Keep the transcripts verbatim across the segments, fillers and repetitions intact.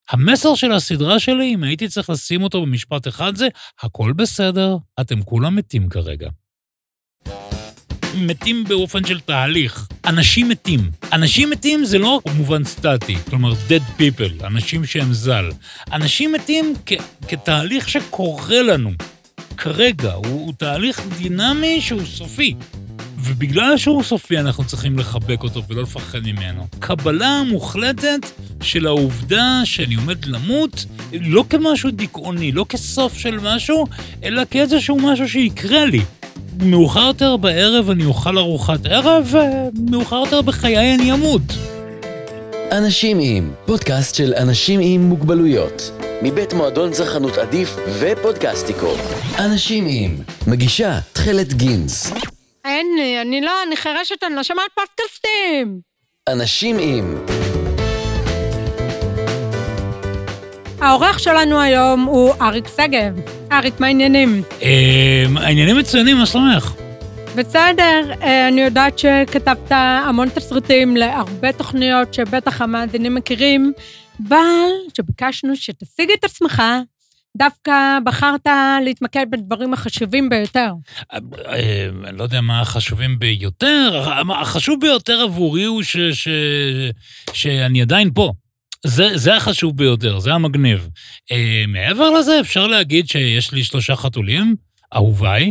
המסר של הסדרה שלי, אם הייתי צריך לשים אותו במשפט אחד זה, הכל בסדר, אתם כולם מתים כרגע. מתים באופן של תהליך. אנשים מתים. אנשים מתים זה לא מובן סטטי, כלומר dead people, אנשים שהם זל. אנשים מתים כ- כתהליך שקורה לנו. כרגע, הוא, הוא תהליך דינמי שהוא סופי. ובגלל שהוא סופי אנחנו צריכים לחבק אותו ולא לפחד ממנו. קבלה מוחלטת של העובדה שאני עומד למות, לא כמשהו דיכאוני, לא כסוף של משהו, אלא כאיזשהו משהו שיקרה לי. מאוחר יותר בערב אני אוכל ארוחת ערב, ומאוחר יותר בחיי אני אמות. אנשים עם, פודקאסט של אנשים עם מוגבלויות. מבית מועדון צרכנות עדיף ופודקאסטיקו. אנשים עם, מגישה תחלת גינס. אין לי, אני לא, אני חרשת, אני לא שמעת פודקאסטים. אנשים עם. העורך שלנו היום הוא אריק סגב. אריק, מה העניינים? העניינים מצוינים, מה שלומך? בסדר, אני יודעת שכתבת המון תסריטים להרבה תוכניות שבטח המאזינים מכירים, אבל שביקשנו שתשיג את עצמך, דווקא בחרת להתמקד בדברים החשובים ביותר. אני לא יודע מה החשובים ביותר, החשוב ביותר עבורי הוא ש, ש, שאני עדיין פה. זה, זה החשוב ביותר, זה המגניב. מעבר לזה אפשר להגיד שיש לי שלושה חתולים, אהוביי,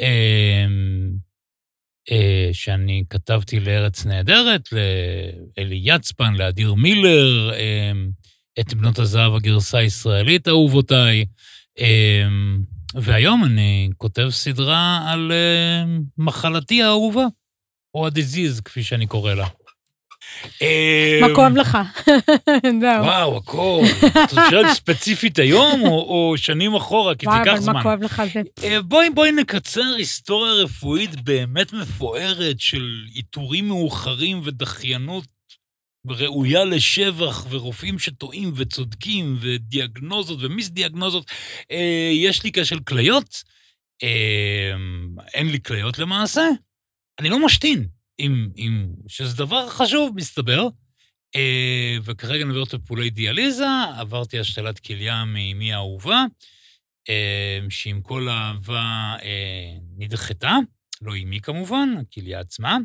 שאני כתבתי לארץ נהדרת, לאלי יצפן, לאדיר מילר, את בנות הזהב הגרסה הישראלית, אהובותיי, והיום אני כותב סדרה על מחלתי האהובה, או הדיזיז, כפי שאני קורא לה. מה כואב לך? וואו, הכל. את שואלת ספציפית היום, או שנים אחורה, כי תיקח זמן. מה כואב לך זה? בואי, בואי נקצר היסטוריה רפואית באמת מפוארת של איתורים מאוחרים ודחיינות ראויה לשבח, ורופאים שטועים וצודקים, ודיאגנוזות ומיסדיאגנוזות. יש לי כשל כליות, אין לי כליות למעשה, אני לא משתין, עם, עם, שזה דבר חשוב, מסתבר, וכרגע אני עובר טיפולי דיאליזה, עברתי השתלת כליה מאמי האהובה, שעם כל האהבה נדחתה, לא אמי כמובן, הכליה עצמה,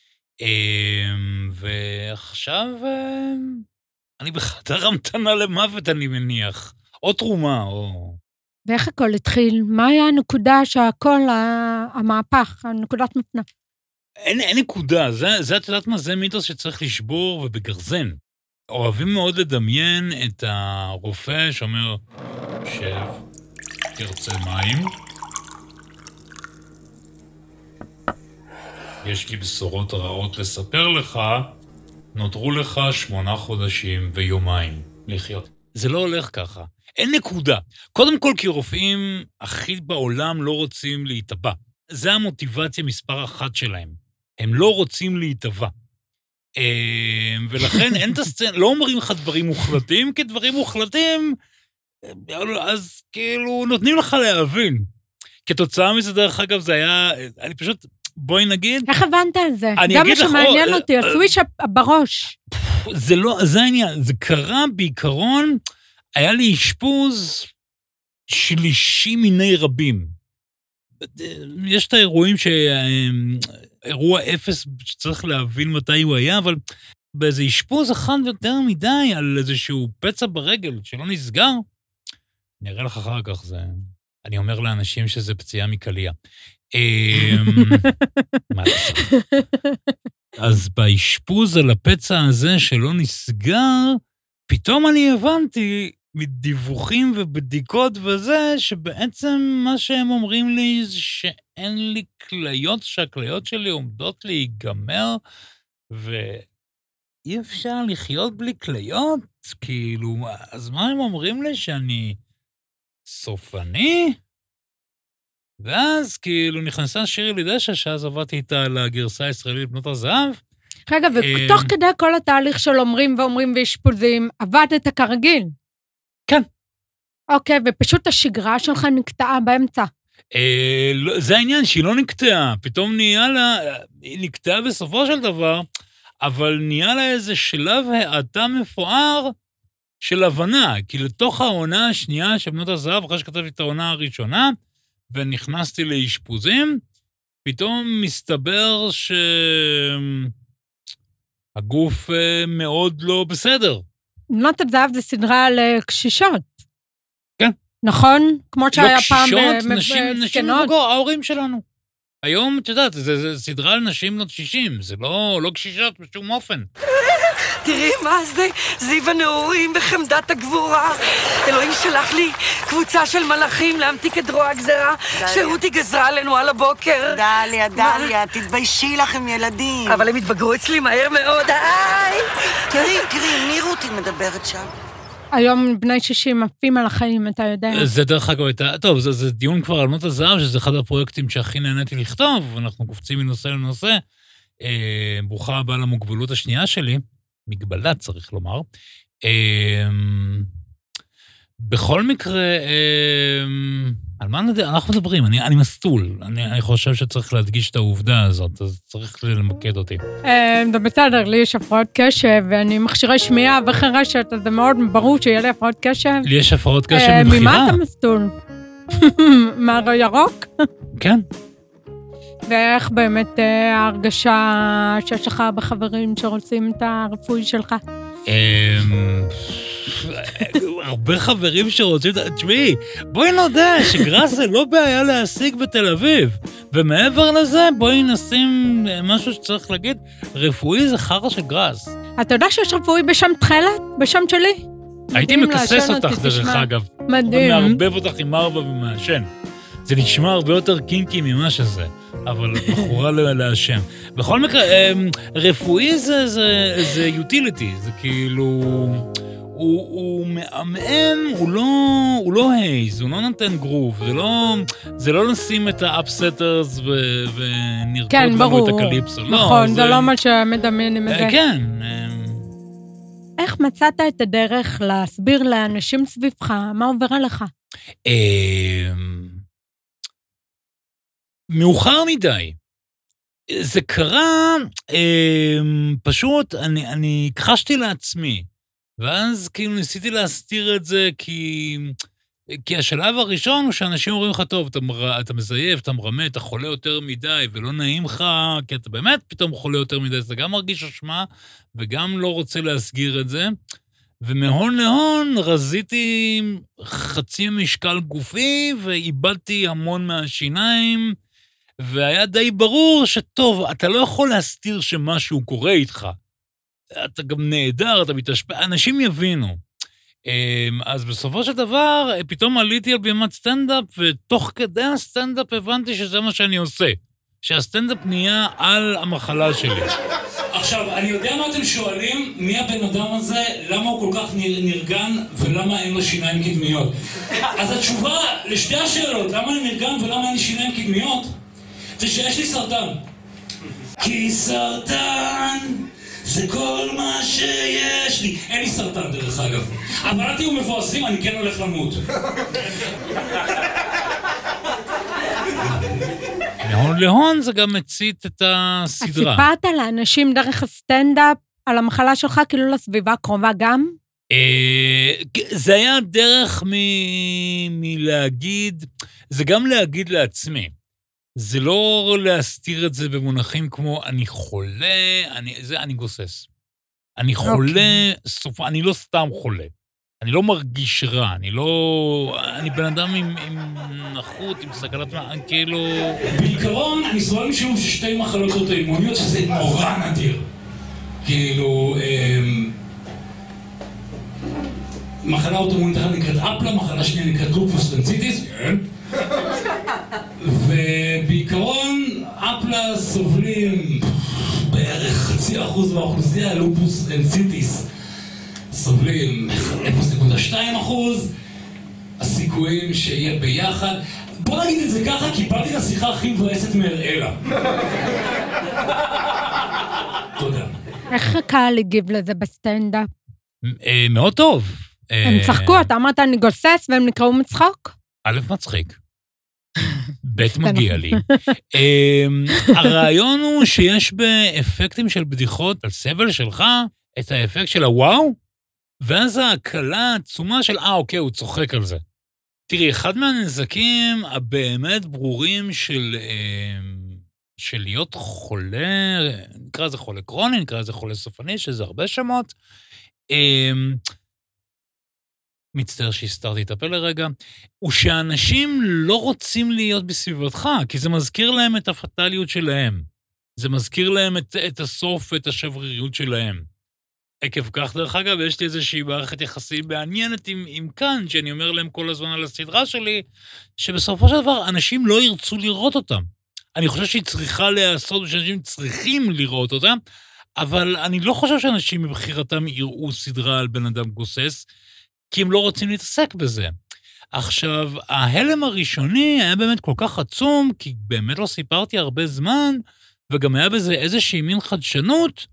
ועכשיו אני בחדר המתנה למוות, אני מניח. או תרומה, או... ואיך הכל התחיל? מה היה הנקודה שהכל, המהפך, הנקודת מפנה? אין, אין נקודה. זה, זה, את יודעת מה? זה מיתוס שצריך לשבור ובגרזן. אוהבים מאוד לדמיין את הרופא שאומר, שב, תרצה מים. יש לי בשורות רעות לספר לך, נותרו לך שמונה חודשים ויומיים לחיות. זה לא הולך ככה. אין נקודה. קודם כל כי רופאים הכי בעולם לא רוצים להתאבע. זה המוטיבציה מספר אחת שלהם. הם לא רוצים להתאבע. ולכן אין את הסצנה, לא אומרים לך דברים מוחלטים, כי דברים מוחלטים, אז כאילו נותנים לך להבין. כתוצאה מזה דרך אגב זה היה, אני פשוט... בואי נגיד... איך הבנת על זה? גם מה שמעניין אותי, הסוויש בראש. זה לא, זה העניין, זה קרה בעיקרון, היה לי אשפוז שלישי מיני רבים. יש את האירועים שאירוע אפס שצריך להבין מתי הוא היה, אבל באיזה אשפוז אחד יותר מדי על איזשהו פצע ברגל שלא נסגר, אני אראה לך אחר כך, זה... אני אומר לאנשים שזה פציעה מקליה. מה לעשות? אז באשפוז על הפצע הזה שלא נסגר, פתאום אני הבנתי מדיווחים ובדיקות וזה, שבעצם מה שהם אומרים לי זה שאין לי כליות, שהכליות שלי עומדות להיגמר, ואי אפשר לחיות בלי כליות? כאילו, אז מה הם אומרים לי? שאני סופני? ואז כאילו נכנסה שירי דשא, שאז עבדתי איתה לגרסה הישראלית בנות הזהב. רגע, ותוך כדי כל התהליך של אומרים ואומרים ואשפוזים, עבדת כרגיל? כן. אוקיי, ופשוט השגרה שלך נקטעה באמצע. זה העניין, שהיא לא נקטעה. פתאום נהיה לה, היא נקטעה בסופו של דבר, אבל נהיה לה איזה שלב האטה מפואר, של הבנה, כי לתוך העונה השנייה של בנות הזהב, אחרי שכתבתי את העונה הראשונה, ונכנסתי לאשפוזים, פתאום מסתבר שהגוף מאוד לא בסדר. בנות הזהב זה סדרה לקשישות. כן. נכון? כמו שהיה פעם בזקנות. לא קשישות, נשים מבוגרות, ההורים שלנו. היום, את יודעת, זה, זה סדרה לנשים בנות שישים, זה לא, לא קשישות בשום אופן. תראי מה זה, זיו הנעורים בחמדת הגבורה. אלוהים שלח לי קבוצה של מלאכים להמתיק את רוע הגזרה, שרותי גזרה עלינו על הבוקר. דליה, דליה, תתביישי לכם ילדים. אבל הם התבגרו אצלי מהר מאוד, היי! תראי, תראי, מי רותי מדברת שם? היום בני שישים עפים על החיים, אתה יודע. זה דרך אגב הייתה, טוב, זה, זה דיון כבר על בנות הזהב, שזה אחד הפרויקטים שהכי נהניתי לכתוב, אנחנו קופצים מנושא לנושא. אה, ברוכה הבאה למוגבלות השנייה שלי, מגבלה צריך לומר. אה, בכל מקרה, אה, על מה נדע, אנחנו מדברים, אני, אני מסתול, אני, אני חושב שצריך להדגיש את העובדה הזאת, אז צריך למקד אותי. זה בסדר, לי יש הפרעות קשב, ואני מכשירי שמיעה וחרשת, אז זה מאוד ברור שיהיה לי הפרעות קשב. לי יש הפרעות קשב מבחירה. ממה אתה מסתול? מהירוק? כן. ואיך באמת ההרגשה שיש לך בחברים שרוצים את הרפואי שלך? הרבה חברים שרוצים, תשמעי, בואי נודע שגראס זה לא בעיה להשיג בתל אביב, ומעבר לזה בואי נשים משהו שצריך להגיד, רפואי זה חרא של גראס. אתה יודע שיש רפואי בשם תחלת? בשם שלי? הייתי מקסס אותך דרך אגב. מדהים. ומערבב אותך עם ארבע ומעשן. זה נשמע הרבה יותר קינקי ממה שזה, אבל בחורה להשם. בכל מקרה, רפואי זה, זה, זה utility, זה כאילו, הוא, הוא מעמם, הוא לא, הוא לא הייז, הוא לא נותן גרוב, זה לא, זה לא נשים את האפסטרס ונרקוד כן, לנו ברור. את הקליפסו. נכון, לא, זה, זה לא מה שמדמיין עם זה. כן. איך מצאת את הדרך להסביר לאנשים סביבך, מה עובר עליך? מאוחר מדי. זה קרה, אה, פשוט, אני, אני הכחשתי לעצמי, ואז כאילו ניסיתי להסתיר את זה, כי, כי השלב הראשון הוא שאנשים אומרים לך, טוב, אתה, מר, אתה מזייף, אתה מרמה, אתה חולה יותר מדי, ולא נעים לך, כי אתה באמת פתאום חולה יותר מדי, אז אתה גם מרגיש אשמה, וגם לא רוצה להסגיר את זה, ומהון להון רזיתי חצי משקל גופי, ואיבדתי המון מהשיניים, והיה די ברור שטוב, אתה לא יכול להסתיר שמשהו קורה איתך. אתה גם נהדר, אתה מתשפע, אנשים יבינו. אז בסופו של דבר, פתאום עליתי על בימת סטנדאפ, ותוך כדי הסטנדאפ הבנתי שזה מה שאני עושה. שהסטנדאפ נהיה על המחלה שלי. עכשיו, אני יודע מה אתם שואלים, מי הבן אדם הזה, למה הוא כל כך נרגן, ולמה אין לו שיניים קדמיות. אז התשובה לשתי השאלות, למה אני נרגן ולמה אין לי שיניים קדמיות, זה שיש לי סרטן. כי סרטן זה כל מה שיש לי. אין לי סרטן דרך אגב. אבל אל תהיו מבואסים, אני כן הולך למות. להון להון זה גם מצית את הסדרה. אז סיפרת לאנשים דרך הסטנדאפ על המחלה שלך, כאילו לסביבה קרובה גם? זה היה דרך מלהגיד, זה גם להגיד לעצמי. זה לא להסתיר את זה במונחים כמו אני חולה, אני, זה אני גוסס. אני חולה, okay. סוף, אני לא סתם חולה. אני לא מרגיש רע, אני לא... אני בן אדם עם, עם נחות, עם סכנת... כאילו... בעיקרון, אני סובל משום ששתי מחלות אוטואימוניות, שזה נורא נדיר. כאילו... אמ... מחלה אוטואימונית אחת נקראת אפלה, מחלה שנייה נקראת לופוס לנציטיס. כן. ובעיקרון, אפלה סובלים בערך חצי אחוז מהאוכלוסייה, לופוס לנציטיס. סובלים אפס נקודה שתיים אחוז, הסיכויים שיהיה ביחד. בוא נגיד את זה ככה, קיבלתי את השיחה הכי מבאסת מהראלה. תודה. איך הקהל הגיב לזה בסטנדאפ? מאוד טוב. הם צחקו, אתה אמרת אני גוסס והם נקראו מצחוק? א' מצחיק. ב' מגיע לי. הרעיון הוא שיש באפקטים של בדיחות על סבל שלך, את האפקט של הוואו, ואז ההקלה העצומה של, אה, אוקיי, הוא צוחק על זה. תראי, אחד מהנזקים הבאמת ברורים של, של להיות חולה, נקרא לזה חולה קרוני, נקרא לזה חולה סופני, שזה הרבה שמות, מצטער שהסתרתי את הפה לרגע, הוא שאנשים לא רוצים להיות בסביבתך, כי זה מזכיר להם את הפטליות שלהם. זה מזכיר להם את, את הסוף, את השבריריות שלהם. עקב כך, דרך אגב, יש לי איזושהי מערכת יחסים מעניינת עם, עם כאן, שאני אומר להם כל הזמן על הסדרה שלי, שבסופו של דבר אנשים לא ירצו לראות אותם. אני חושב שהיא צריכה להיעשות, ושאנשים צריכים לראות אותם, אבל אני לא חושב שאנשים מבחירתם יראו סדרה על בן אדם גוסס, כי הם לא רוצים להתעסק בזה. עכשיו, ההלם הראשוני היה באמת כל כך עצום, כי באמת לא סיפרתי הרבה זמן, וגם היה בזה איזושהי מין חדשנות,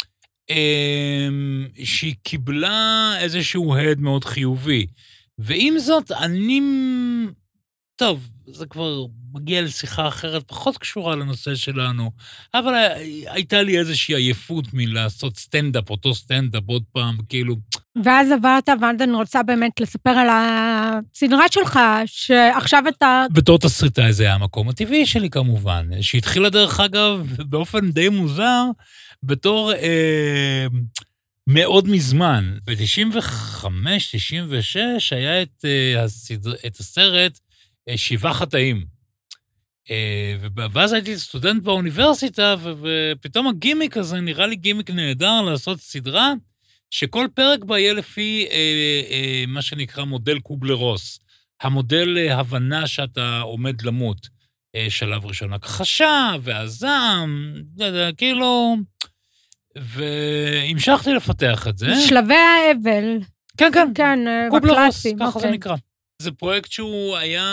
שהיא קיבלה איזשהו הד מאוד חיובי. ועם זאת, אני... טוב, זה כבר מגיע לשיחה אחרת, פחות קשורה לנושא שלנו, אבל הייתה לי איזושהי עייפות מלעשות סטנדאפ, אותו סטנדאפ עוד פעם, כאילו... ואז עברת, ואז אני רוצה באמת לספר על הסדרה שלך, שעכשיו אתה... בתור תסריטאי זה היה המקום הטבעי שלי כמובן, שהתחילה דרך אגב באופן די מוזר, בתור אה, מאוד מזמן. ב-תשעים וחמש תשעים ושש היה את, אה, הסדר, את הסרט אה, שבעה חטאים. אה, ואז הייתי סטודנט באוניברסיטה, ו- ופתאום הגימיק הזה נראה לי גימיק נהדר לעשות סדרה, שכל פרק בה יהיה לפי אה, אה, מה שנקרא מודל קובלר-רוס. המודל אה, הבנה שאתה עומד למות. אה, שלב ראשון הכחשה והזעם, כאילו... והמשכתי לפתח את זה. שלבי האבל. כן, כן. כן, קובלר-רוס, ככה זה נקרא. זה פרויקט שהוא היה...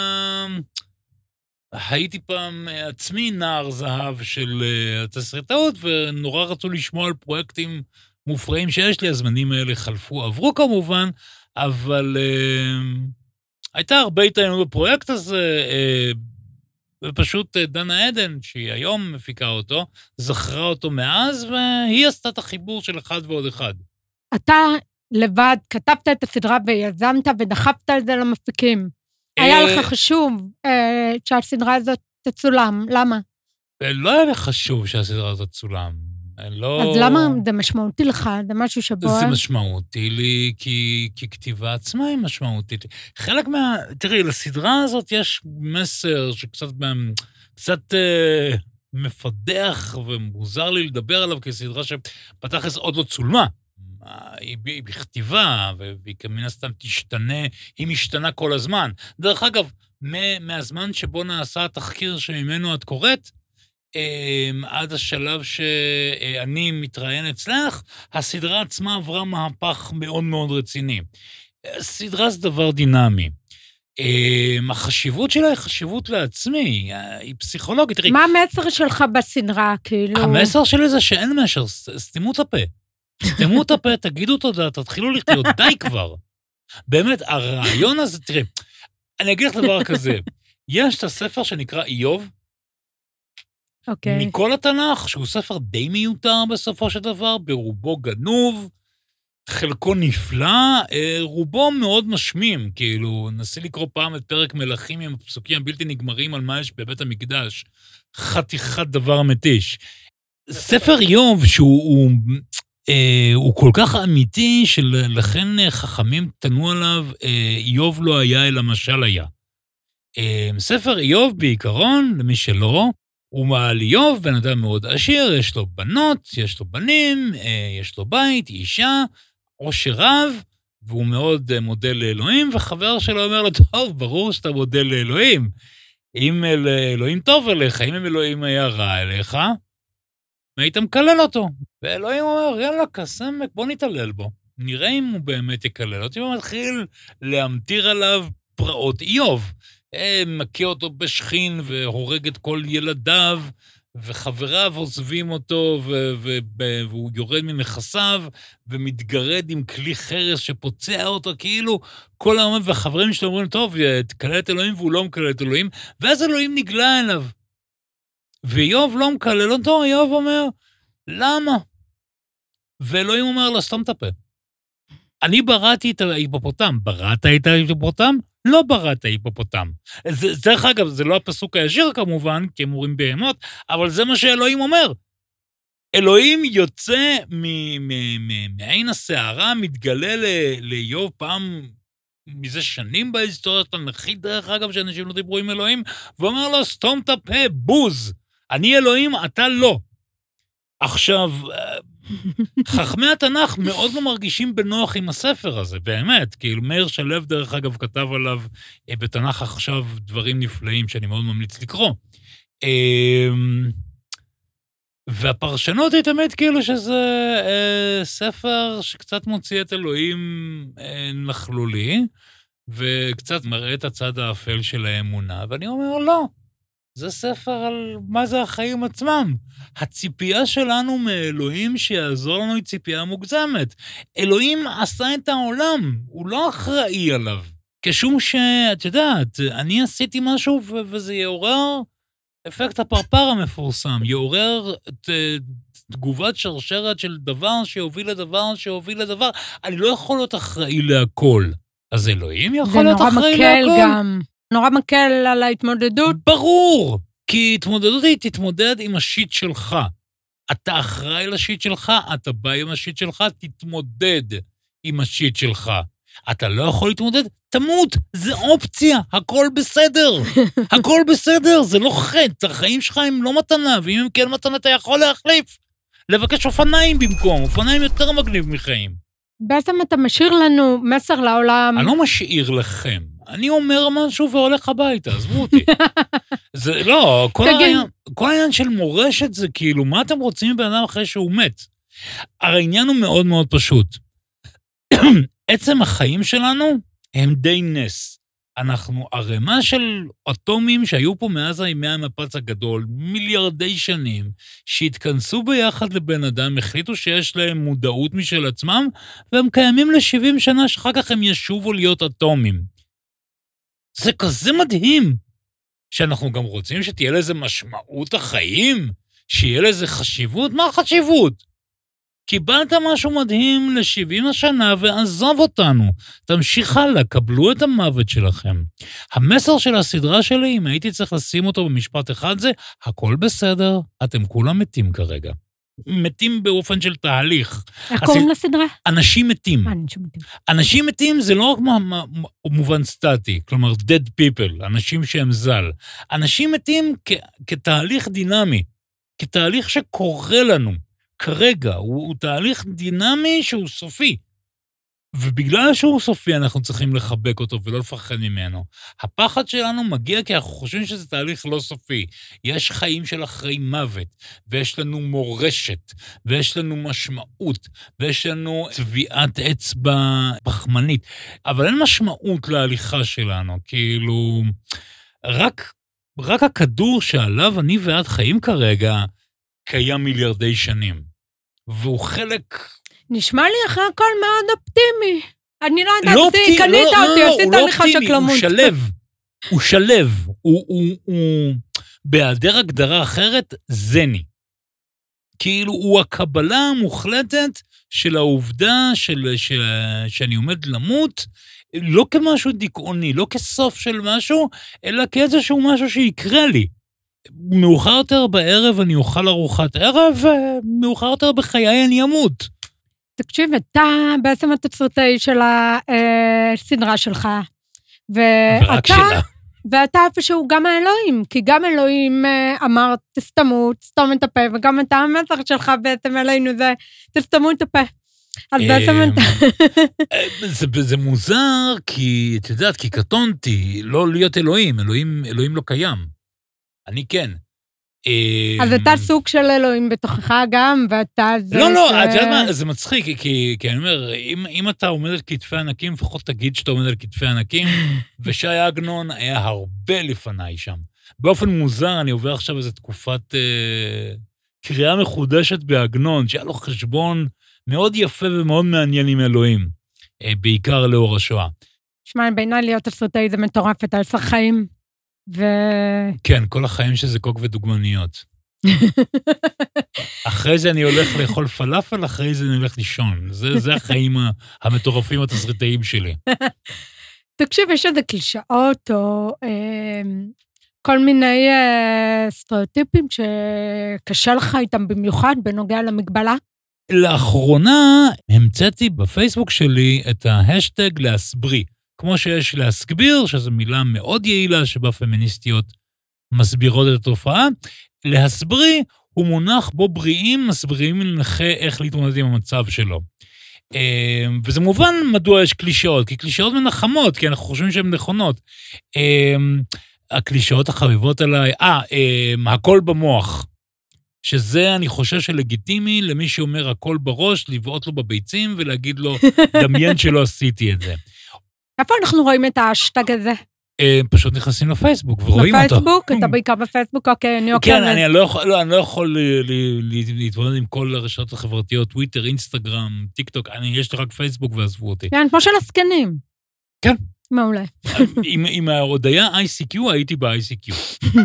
הייתי פעם עצמי נער זהב של התסריטאות, ונורא רצו לשמוע על פרויקטים מופרעים שיש לי, הזמנים האלה חלפו, עברו כמובן, אבל הייתה הרבה התעניינות בפרויקט הזה, ופשוט דנה עדן, שהיא היום מפיקה אותו, זכרה אותו מאז, והיא עשתה את החיבור של אחד ועוד אחד. אתה לבד כתבת את הסדרה ויזמת ודחפת את זה למפיקים. היה לך חשוב שהסדרה הזאת תצולם, למה? לא היה לי חשוב שהסדרה הזאת תצולם. לא... אז למה זה משמעותי לך? זה משהו שבו... זה משמעותי לי, כי, כי כתיבה עצמה היא משמעותית. חלק מה... תראי, לסדרה הזאת יש מסר שקצת קצת, אה, מפדח ומוזר לי לדבר עליו, כי סדרה שפתח עוד לא צולמה. היא, היא בכתיבה, והיא כמן הסתם תשתנה, היא משתנה כל הזמן. דרך אגב, מהזמן שבו נעשה התחקיר שממנו את קוראת, עד השלב שאני מתראיין אצלך, הסדרה עצמה עברה מהפך מאוד מאוד רציני. סדרה זה דבר דינמי. החשיבות שלה היא חשיבות לעצמי, היא פסיכולוגית. מה המסר שלך בסדרה, כאילו? המסר שלי זה שאין משהו, סתימו את הפה. סתימו את הפה, תגידו תודה, תתחילו לחיות, די כבר. באמת, הרעיון הזה, תראי, אני אגיד לך דבר כזה, יש את הספר שנקרא איוב, Okay. מכל התנ"ך, שהוא ספר די מיותר בסופו של דבר, ברובו גנוב, חלקו נפלא, רובו מאוד משמים, כאילו, נסי לקרוא פעם את פרק מלכים עם הפסוקים הבלתי נגמרים על מה יש בבית המקדש, חתיכת דבר מתיש. ספר איוב, שהוא הוא, אה, הוא כל כך אמיתי, שלכן חכמים תנו עליו, אה, איוב לא היה אלא משל היה. אה, ספר איוב בעיקרון, למי שלא, הוא מעל איוב, בן אדם מאוד עשיר, יש לו בנות, יש לו בנים, יש לו בית, אישה, עושר רב, והוא מאוד מודל לאלוהים, וחבר שלו אומר לו, טוב, ברור שאתה מודל לאלוהים. אם אלוהים טוב אליך, אם אלוהים היה רע אליך, היית מקלל אותו. ואלוהים אומר, יאללה, קסמק, בוא נתעלל בו. נראה אם הוא באמת יקלל אותי, והוא מתחיל להמטיר עליו פרעות איוב. מכה אותו בשכין והורג את כל ילדיו, וחבריו עוזבים אותו, ו- ו- ו- והוא יורד מנכסיו, ומתגרד עם כלי חרס שפוצע אותו, כאילו כל העומד, והחברים שלו אומרים, טוב, תקלל את אלוהים, והוא לא מקלל את אלוהים, ואז אלוהים נגלה אליו. ואיוב לא מקלל אותו, איוב אומר, למה? ואלוהים אומר לו, סתום את הפה. אני בראתי את ההיפופוטם. בראת את ההיפופוטם? לא בראת ההיפופוטם. דרך אגב, זה לא הפסוק הישיר כמובן, כי הם אומרים בהמות, אבל זה מה שאלוהים אומר. אלוהים יוצא מעין הסערה, מתגלה לאיוב פעם מזה שנים בהיסטוריה התנ"כית, דרך אגב, שאנשים לא דיברו עם אלוהים, ואומר לו, סתום את הפה, בוז. אני אלוהים, אתה לא. עכשיו, חכמי התנ"ך מאוד לא מרגישים בנוח עם הספר הזה, באמת, כאילו מאיר שלו דרך אגב כתב עליו בתנ"ך עכשיו דברים נפלאים שאני מאוד ממליץ לקרוא. והפרשנות היא תמיד כאילו שזה ספר שקצת מוציא את אלוהים נכלולי, וקצת מראה את הצד האפל של האמונה, ואני אומר לא. זה ספר על מה זה החיים עצמם. הציפייה שלנו מאלוהים שיעזור לנו היא ציפייה מוגזמת. אלוהים עשה את העולם, הוא לא אחראי עליו. כשום שאת יודעת, אני עשיתי משהו ו- וזה יעורר אפקט הפרפר המפורסם, יעורר ת- תגובת שרשרת של דבר שיוביל לדבר שיוביל לדבר. אני לא יכול להיות אחראי להכל. אז אלוהים יכול להיות אחראי להכל. זה נורא מקל גם. נורא מקל על ההתמודדות. ברור, כי התמודדות היא תתמודד עם השיט שלך. אתה אחראי לשיט שלך, אתה בא עם השיט שלך, תתמודד עם השיט שלך. אתה לא יכול להתמודד, תמות, זה אופציה, הכל בסדר. הכל בסדר, זה לא חטא, החיים שלך הם לא מתנה, ואם הם כן מתנה אתה יכול להחליף. לבקש אופניים במקום, אופניים יותר מגניב מחיים. בעצם אתה משאיר לנו מסר לעולם. אני לא משאיר לכם. אני אומר משהו והולך הביתה, עזבו אותי. זה לא, כל העניין, כל העניין של מורשת זה כאילו, מה אתם רוצים מבן אדם אחרי שהוא מת? הרי העניין הוא מאוד מאוד פשוט. עצם החיים שלנו הם די נס. אנחנו ערימה של אטומים שהיו פה מאז הימי המפץ הגדול, מיליארדי שנים, שהתכנסו ביחד לבן אדם, החליטו שיש להם מודעות משל עצמם, והם קיימים ל-שבעים שנה שאחר כך הם ישובו להיות אטומים. זה כזה מדהים, שאנחנו גם רוצים שתהיה לזה משמעות החיים, שיהיה לזה חשיבות. מה החשיבות? קיבלת משהו מדהים ל-שבעים השנה ועזוב אותנו. תמשיך הלאה, קבלו את המוות שלכם. המסר של הסדרה שלי, אם הייתי צריך לשים אותו במשפט אחד, זה, הכל בסדר, אתם כולם מתים כרגע. מתים באופן של תהליך. איך קוראים לסדרה? אנשים מתים. אנשים מתים. אנשים מתים זה לא רק מובן סטטי, כלומר dead people, אנשים שהם זל. אנשים מתים כ- כתהליך דינמי, כתהליך שקורה לנו. כרגע, הוא, הוא תהליך דינמי שהוא סופי. ובגלל שהוא סופי, אנחנו צריכים לחבק אותו ולא לפחד ממנו. הפחד שלנו מגיע כי אנחנו חושבים שזה תהליך לא סופי. יש חיים של אחרי מוות, ויש לנו מורשת, ויש לנו משמעות, ויש לנו צביעת אצבע פחמנית. אבל אין משמעות להליכה שלנו, כאילו, רק, רק הכדור שעליו אני ואת חיים כרגע, קיים מיליארדי שנים. והוא חלק... נשמע לי אחרי הכל מאוד אופטימי. אני לא יודעת, לא אופטימי, קנית לא, אותי, לא, עשית הוא לא הליכה אופטימי, שקלמות. הוא שלב, הוא שלב, הוא, הוא, הוא, בהיעדר הגדרה אחרת, זני. כאילו, הוא הקבלה המוחלטת של העובדה של, של, שאני עומד למות, לא כמשהו דיכאוני, לא כסוף של משהו, אלא כאיזשהו משהו שיקרה לי. מאוחר יותר בערב אני אוכל ארוחת ערב, ומאוחר יותר בחיי אני אמות. תקשיב, אתה בעצם התסריטאי של הסדרה שלך. ורק שלה. ואתה איפשהו גם האלוהים, כי גם אלוהים אמר, תסתמו, תסתום את הפה, וגם אתה המסר שלך בעצם אלינו זה, תסתמו את הפה. אז בעצם אתה... זה מוזר, כי, את יודעת, כי קטונתי, לא להיות אלוהים, אלוהים לא קיים. אני כן. אז אתה סוג של אלוהים בתוכך גם, ואתה זה... לא, לא, את יודעת מה, זה מצחיק, כי אני אומר, אם אתה עומד על כתפי ענקים, לפחות תגיד שאתה עומד על כתפי ענקים, ושי עגנון היה הרבה לפניי שם. באופן מוזר, אני עובר עכשיו איזו תקופת קריאה מחודשת בעגנון, שהיה לו חשבון מאוד יפה ומאוד מעניין עם אלוהים, בעיקר לאור השואה. שמע, בעיניי להיות תסריטאי זה מטורף, אתה עשר חיים. ו... כן, כל החיים שזה קוק ודוגמניות. אחרי זה אני הולך לאכול פלאפל, אחרי זה אני הולך לישון. זה, זה החיים המטורפים התסריטאיים שלי. תקשיב, יש איזה קלישאות או אה, כל מיני אה, סטריאוטיפים שקשה לך איתם במיוחד בנוגע למגבלה? לאחרונה המצאתי בפייסבוק שלי את ההשטג להסברי. כמו שיש להסגביר, שזו מילה מאוד יעילה שבה פמיניסטיות מסבירות את התופעה, להסברי הוא מונח בו בריאים מסבירים לנכה איך להתמודד עם המצב שלו. וזה מובן מדוע יש קלישאות, כי קלישאות מנחמות, כי אנחנו חושבים שהן נכונות. הקלישאות החביבות עליי, אה, הכל במוח. שזה אני חושב שלגיטימי למי שאומר הכל בראש, לבעוט לו בביצים ולהגיד לו, דמיין שלא עשיתי את זה. איפה אנחנו רואים את האשטג הזה? פשוט נכנסים לפייסבוק ורואים אותו. בפייסבוק? אתה בעיקר בפייסבוק? אוקיי, אני עוקבת. כן, אני לא יכול להתמודד עם כל הרשתות החברתיות, טוויטר, אינסטגרם, טיק טוק, יש לי רק פייסבוק ועזבו אותי. כן, כמו של הסקנים. כן. מעולה. עם ההודעה איי סי קיו, הייתי ב-איי סי קיו.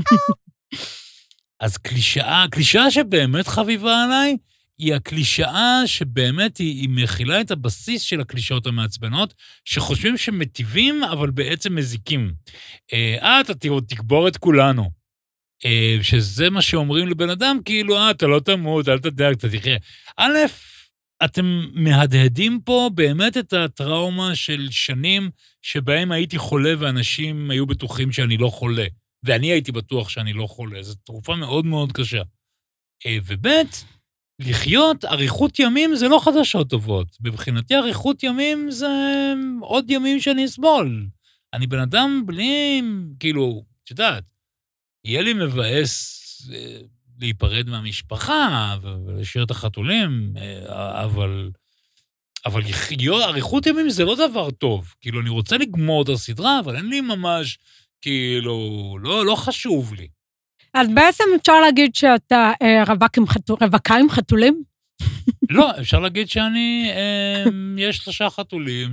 אז קלישאה, קלישאה שבאמת חביבה עליי, היא הקלישאה שבאמת היא, היא מכילה את הבסיס של הקלישאות המעצבנות, שחושבים שמטיבים, אבל בעצם מזיקים. אה, אתה תקבור את כולנו. אה, שזה מה שאומרים לבן אדם, כאילו, אה, אתה לא תמות, אל תדאג, אתה תחיה. א', אתם מהדהדים פה באמת את הטראומה של שנים שבהם הייתי חולה ואנשים היו בטוחים שאני לא חולה. ואני הייתי בטוח שאני לא חולה. זו תרופה מאוד מאוד קשה. אה, וב' לחיות, אריכות ימים זה לא חדשות טובות. בבחינתי אריכות ימים זה עוד ימים שאני אסבול. אני בן אדם בלי, כאילו, שדעת, יהיה לי מבאס להיפרד מהמשפחה ולשאיר את החתולים, אבל, אבל לחיות, אריכות ימים זה לא דבר טוב. כאילו, אני רוצה לגמור את הסדרה, אבל אין לי ממש, כאילו, לא, לא חשוב לי. אז בעצם אפשר להגיד שאתה רווק עם חתול, רווקה עם חתולים? לא, אפשר להגיד שאני, יש שלושה חתולים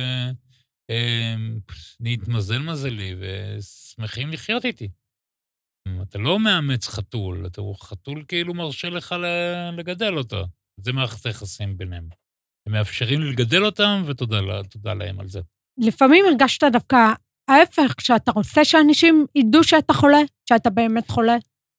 שנתמזל מזלי ושמחים לחיות איתי. אתה לא מאמץ חתול, אתה חתול כאילו מרשה לך לגדל אותו. זה מערכת היחסים ביניהם. הם מאפשרים לי לגדל אותם, ותודה להם על זה. לפעמים הרגשת דווקא ההפך, כשאתה רוצה שאנשים ידעו שאתה חולה, שאתה באמת חולה.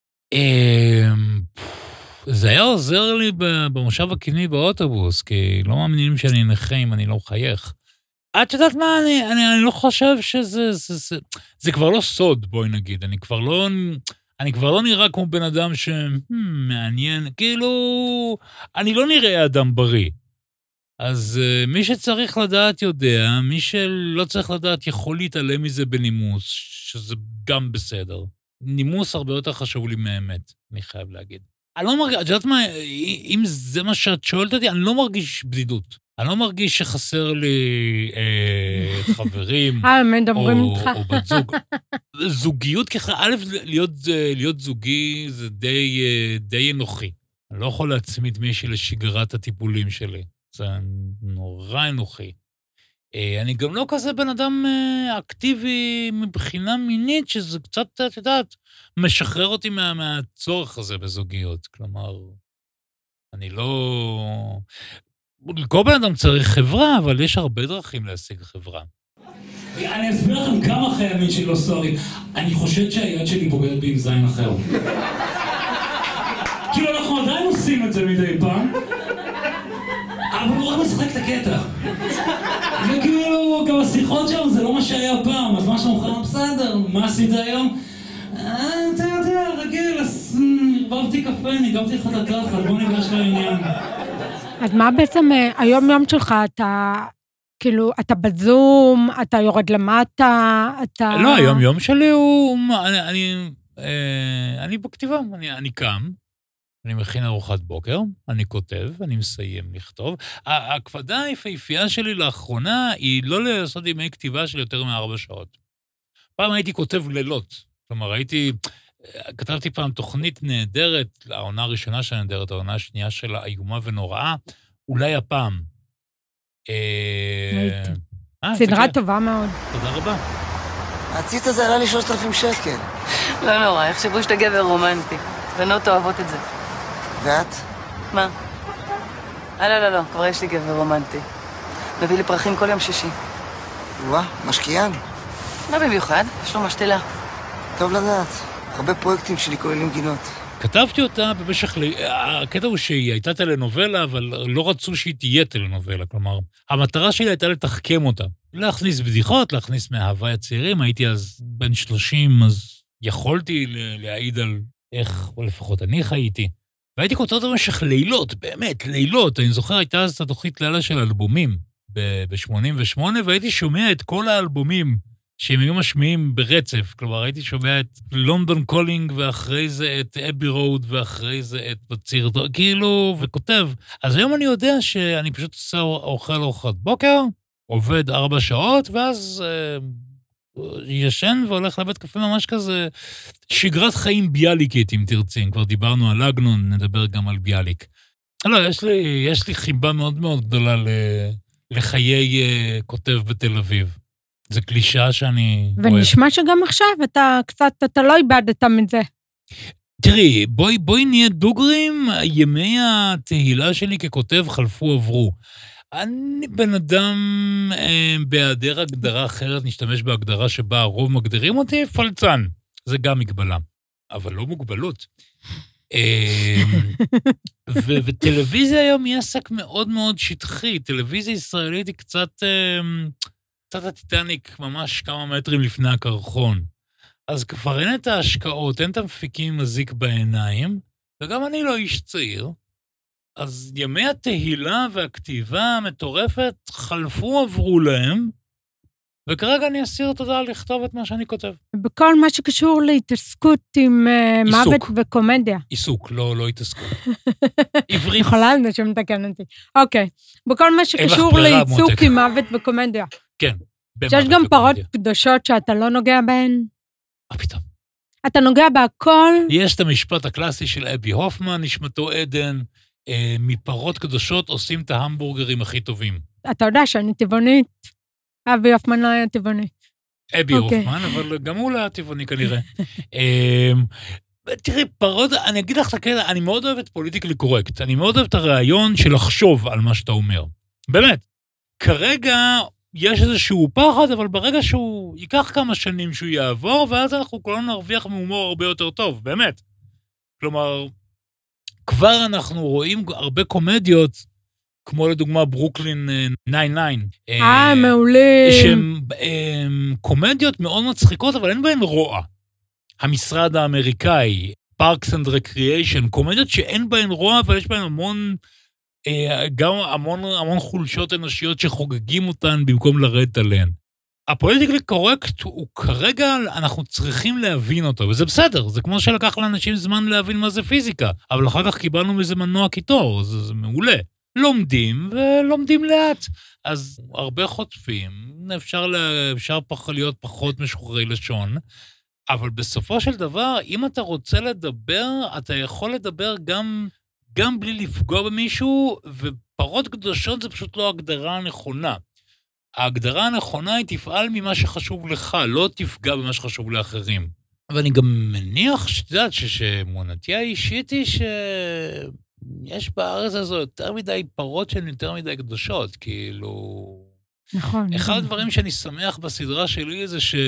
זה היה עוזר לי במושב הקיני באוטובוס, כי לא מאמינים שאני נכה אם אני לא חייך. את יודעת מה, אני, אני, אני לא חושב שזה, זה, זה, זה כבר לא סוד, בואי נגיד. אני כבר לא, אני כבר לא נראה כמו בן אדם שמעניין, כאילו, אני לא נראה אדם בריא. אז uh, מי שצריך לדעת יודע, מי שלא צריך לדעת יכול להתעלם מזה בנימוס, שזה גם בסדר. נימוס הרבה יותר חשוב לי מאמת, אני חייב להגיד. אני לא מרגיש, את יודעת מה, אם זה מה שאת שואלת אותי, אני לא מרגיש בדידות. אני לא מרגיש שחסר לי אה, חברים, אה, מדברים איתך. או בת זוג. זוגיות ככה, א', להיות, להיות זוגי זה די, די אנוכי. אני לא יכול להצמיד מישהי לשגרת הטיפולים שלי. זה נורא אנוכי. אני גם לא כזה בן אדם אקטיבי מבחינה מינית, שזה קצת, את יודעת, משחרר אותי מה, מהצורך הזה בזוגיות. כלומר, אני לא... כל בן אדם צריך חברה, אבל יש הרבה דרכים להשיג חברה. אני אסביר לכם כמה חיי המין שלי לא סוערים. אני חושבת שהיד שלי בוגרת בי עם זין אחר. כאילו אנחנו עדיין עושים את זה מדי פעם, אבל הוא רק משחק את הקטע. וכאילו, גם השיחות שם זה לא מה שהיה פעם, אז מה שאומרים, בסדר, מה עשית היום? אתה יודע, רגיל, הרבבתי קפה, ניגבתי לך את התחת, בוא ניגש לעניין. אז מה בעצם היום יום שלך, אתה כאילו, אתה בזום, אתה יורד למטה, אתה... לא, היום יום שלי הוא... אני, אני, אני בכתיבה, אני, אני קם, אני מכין ארוחת בוקר, אני כותב, אני מסיים לכתוב. ההקפדה היפהפייה שלי לאחרונה היא לא לעשות ימי כתיבה של יותר מארבע שעות. פעם הייתי כותב לילות, כלומר, הייתי... כתבתי פעם תוכנית נהדרת, העונה הראשונה של נהדרת, העונה השנייה שלה, איומה ונוראה, אולי הפעם. הייתי. סדרה טובה מאוד. תודה רבה. הציץ הזה עלה לי שלושת אלפים שקל. לא נורא, יחשבו שאתה גבר רומנטי. בנות אוהבות את זה. ואת? מה? אה, לא, לא, לא, כבר יש לי גבר רומנטי. מביא לי פרחים כל יום שישי. וואה, משקיען. לא במיוחד, יש לו משתלה. טוב לדעת. הרבה פרויקטים שלי כוללים גינות. כתבתי אותה במשך... הקטע הוא שהיא הייתה טלנובלה, אבל לא רצו שהיא תהיה טלנובלה. כלומר, המטרה שלי הייתה לתחכם אותה. להכניס בדיחות, להכניס מההוואי הצעירים. הייתי אז בן שלושים, אז יכולתי להעיד על איך, או לפחות אני חייתי. והייתי כותב אותה במשך לילות, באמת, לילות. אני זוכר, הייתה אז את התוכנית לילה של אלבומים ב-שמונים ושמונה, והייתי שומע את כל האלבומים שהם היו משמיעים ברצף. כלומר, הייתי שומע את לונדון קולינג, ואחרי זה את אבי רוד, ואחרי זה את בציר, כאילו, וכותב. אז היום אני יודע שאני פשוט עושה אוכל ארוחת בוקר, עובד ארבע שעות, ואז אה, ישן והולך לבית קפה ממש כזה, שגרת חיים ביאליקית, אם תרצים. כבר דיברנו על אגנון, נדבר גם על ביאליק. לא, יש לי, יש לי חיבה מאוד מאוד גדולה לחיי אה, כותב בתל אביב. זה קלישה שאני אוהב. ונשמע שגם עכשיו אתה קצת, אתה לא איבדת מזה. תראי, בואי, בואי נהיה דוגרים, ימי התהילה שלי ככותב חלפו עברו. אני בן אדם, אה, בהיעדר הגדרה אחרת, נשתמש בהגדרה שבה הרוב מגדירים אותי, פלצן. זה גם מגבלה, אבל לא מוגבלות. אה, ו- וטלוויזיה היום היא עסק מאוד מאוד שטחי. טלוויזיה ישראלית היא קצת... אה, קצת הטיטניק ממש כמה מטרים לפני הקרחון. אז כבר אין את ההשקעות, אין את המפיקים מזיק בעיניים, וגם אני לא איש צעיר, אז ימי התהילה והכתיבה המטורפת חלפו עברו להם, וכרגע אני אסיר תודה לכתוב את מה שאני כותב. בכל מה שקשור להתעסקות עם uh, מוות וקומדיה. עיסוק, לא, לא התעסקות. עברית. יכולה לדעת שמתקן אותי. אוקיי, בכל מה שקשור לעיסוק עם מוות וקומדיה. כן. שיש גם פרות קדושות שאתה לא נוגע בהן? מה פתאום? אתה נוגע בהכל? יש את המשפט הקלאסי של אבי הופמן, נשמתו עדן, אה, מפרות קדושות עושים את ההמבורגרים הכי טובים. אתה יודע שאני טבעונית. אבי הופמן לא היה טבעוני. אבי הופמן, אבל גם הוא לא היה טבעוני כנראה. אה, תראי, פרות, אני אגיד לך את הקטע, אני מאוד אוהב את פוליטיקלי קורקט. אני מאוד אוהב את הרעיון של לחשוב על מה שאתה אומר. באמת. כרגע... יש איזשהו פחד, אבל ברגע שהוא ייקח כמה שנים שהוא יעבור, ואז אנחנו כולנו נרוויח מהומור הרבה יותר טוב, באמת. כלומר, כבר אנחנו רואים הרבה קומדיות, כמו לדוגמה ברוקלין תשע תשע. אה, מעולים. שהן קומדיות מאוד מצחיקות, אבל אין בהן רוע. המשרד האמריקאי, Parks and Recreation, קומדיות שאין בהן רוע, אבל יש בהן המון... גם המון, המון חולשות אנושיות שחוגגים אותן במקום לרדת עליהן. הפוליטיקלי קורקט הוא כרגע, אנחנו צריכים להבין אותו, וזה בסדר, זה כמו שלקח לאנשים זמן להבין מה זה פיזיקה, אבל אחר כך קיבלנו מזה מנוע קיטור, זה, זה מעולה. לומדים ולומדים לאט. אז הרבה חוטפים, אפשר, לה, אפשר פח, להיות פחות משוחררי לשון, אבל בסופו של דבר, אם אתה רוצה לדבר, אתה יכול לדבר גם... גם בלי לפגוע במישהו, ופרות קדושות זה פשוט לא הגדרה הנכונה. ההגדרה הנכונה היא תפעל ממה שחשוב לך, לא תפגע במה שחשוב לאחרים. ואני גם מניח שאת יודעת שמונתי האישית היא שיש בארץ הזו יותר מדי פרות שהן יותר מדי קדושות, כאילו... נכון. אחד הדברים שאני שמח בסדרה שלי זה ש...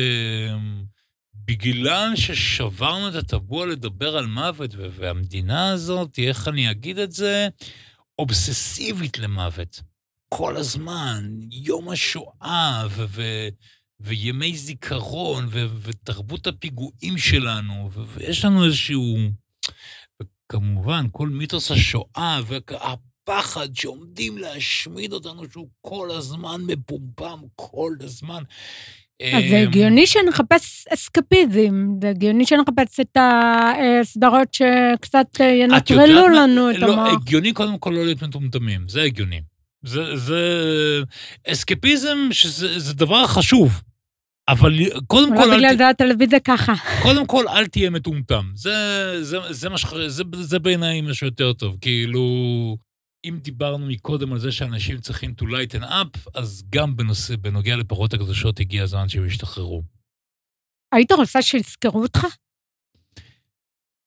בגלל ששברנו את הטבוע לדבר על מוות, והמדינה הזאת, איך אני אגיד את זה, אובססיבית למוות. כל הזמן, יום השואה, ו- ו- וימי זיכרון, ו- ותרבות הפיגועים שלנו, ו- ויש לנו איזשהו, וכמובן, כל מיתוס השואה, והפחד שעומדים להשמיד אותנו, שהוא כל הזמן מפומפם, כל הזמן, אז זה הגיוני שנחפש אסקפיזם, זה הגיוני שנחפש את הסדרות שקצת ינטרלו לנו את המוח. לא, הגיוני קודם כל לא להיות מטומטמים, זה הגיוני. זה, זה, אסקפיזם שזה דבר חשוב, אבל קודם כל... לא בגלל זה הטלוויזיה ככה. קודם כל אל תהיה מטומטם, זה, זה, זה, זה, זה בעיניי משהו יותר טוב, כאילו... אם דיברנו מקודם על זה שאנשים צריכים to lighten up, אז גם בנושא, בנוגע לפרות הקדושות הגיע הזמן שהם ישתחררו. היית רוצה שיזכרו אותך?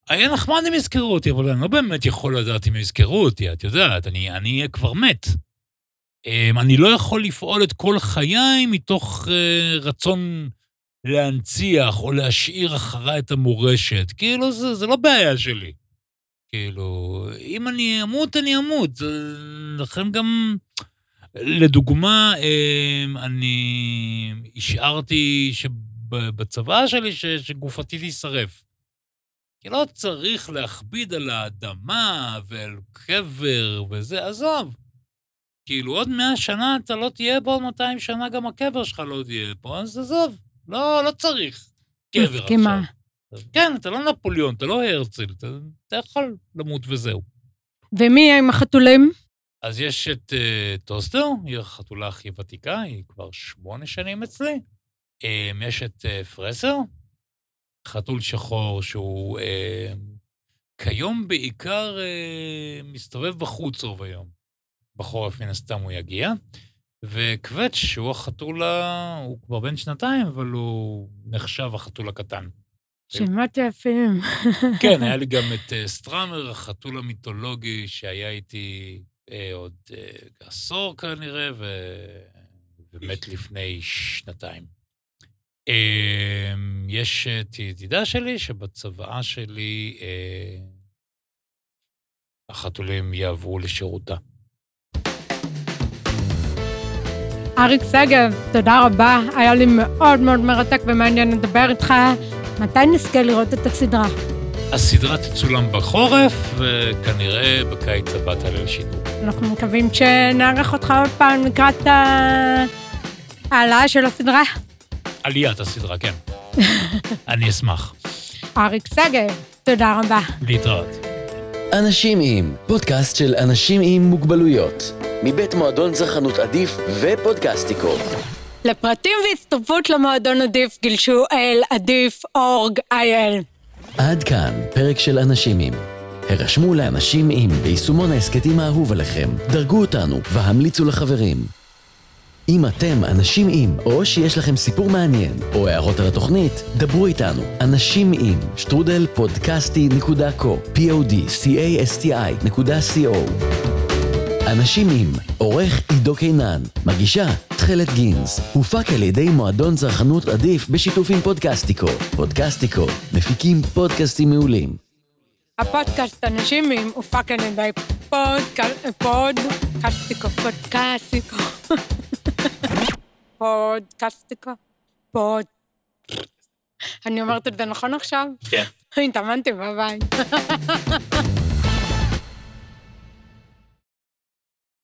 היה נחמד אם יזכרו אותי, אבל אני לא באמת יכול לדעת אם יזכרו אותי, את יודעת, אני אהיה כבר מת. אני לא יכול לפעול את כל חיי מתוך רצון להנציח או להשאיר אחרי את המורשת. כאילו, זה, זה לא בעיה שלי. כאילו, אם אני אמות, אני אמות. לכן גם, לדוגמה, אני השארתי שבצבא שלי שגופתי תישרף. כי לא צריך להכביד על האדמה ועל קבר וזה, עזוב. כאילו, עוד מאה שנה אתה לא תהיה פה, עוד מאתיים שנה גם הקבר שלך לא תהיה פה, אז עזוב. לא, לא צריך קבר מסכימה. עכשיו. כן, אתה לא נפוליאון, אתה לא הרצל, אתה, אתה יכול למות וזהו. ומי יהיה עם החתולים? אז יש את uh, טוסטר, היא החתולה הכי ותיקה, היא כבר שמונה שנים אצלי. Um, יש את uh, פרסר, חתול שחור שהוא uh, כיום בעיקר uh, מסתובב בחוץ רוב היום. בחורף מן הסתם הוא יגיע. וקווץ' שהוא החתול, הוא כבר בן שנתיים, אבל הוא נחשב החתול הקטן. שמות יפים. כן, היה לי גם את סטראמר, החתול המיתולוגי, שהיה איתי אה, עוד אה, עשור כנראה, ו... ומת לפני שנתיים. אה, יש את ידידה שלי, שבצבאה שלי אה, החתולים יעברו לשירותה. אריק שגב, תודה רבה. היה לי מאוד מאוד מרתק ומעניין לדבר איתך. מתי נזכה לראות את הסדרה? הסדרה תצולם בחורף, וכנראה בקיץ הבא תעלה לשידור. אנחנו מקווים שנערך אותך עוד פעם לקראת העלאה של הסדרה. עליית הסדרה, כן. אני אשמח. אריק שגב, תודה רבה. להתראות. אנשים עם, פודקאסט של אנשים עם מוגבלויות. מבית מועדון צרכנות עדיף ופודקאסטיקו. לפרטים והצטרפות למועדון עדיף גלשו אל עדיף אורג איי אל. עד כאן פרק של אנשים עם. הרשמו לאנשים עם ביישומון העסקתים האהוב עליכם, דרגו אותנו והמליצו לחברים. אם אתם אנשים עם, או שיש לכם סיפור מעניין, או הערות על התוכנית, דברו איתנו. אנשים עם, שטרודל פודקאסטי נקודה קו, פי או די סי איי אס טי איי נקודה סי או. אנשים עם, עורך עידו קינן, מגישה תחלת גינס, הופק על ידי מועדון צרכנות עדיף בשיתוף עם פודקאסטיקו. פודקאסטיקו, מפיקים פודקאסטים מעולים. הפודקאסט אנשים עם הופק על ידי פודקאסטיקו, פודקאסטיקו, פודקאסטיקו, פוד... אני אומרת את זה נכון עכשיו? כן. התאמנתי בבית.